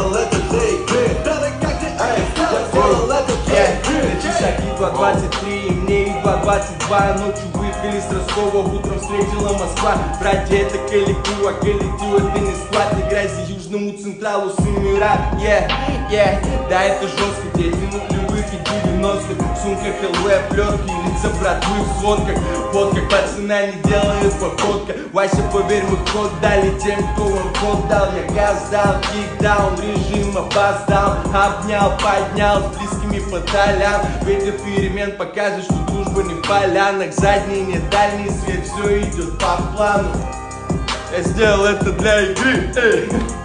сделал это для игры. Я сделал это для игры. Эти шаги 2:23, и мне и 2:22. Ночью выехали с Ростова, утром встретила Москва. Братья, это коллектив, а коллектив это не склад. Не грязи Южному Централу, сын рап. Да, это жестко, дети нулевых и 90-х. Сумка ХЛВ, плетки, лица братвы в сводках. Вот как пацана не делают походка. Вася, поверь, мы ход дали тем, кто вам ход дал. Я газ дал, кикдаун, режим опоздал. Обнял, поднял, с близкими по долям. Ветер перемен показывает, что дружба не в полянах. Задний, не дальний свет, все идет по плану. Я сделал это для игры, эй.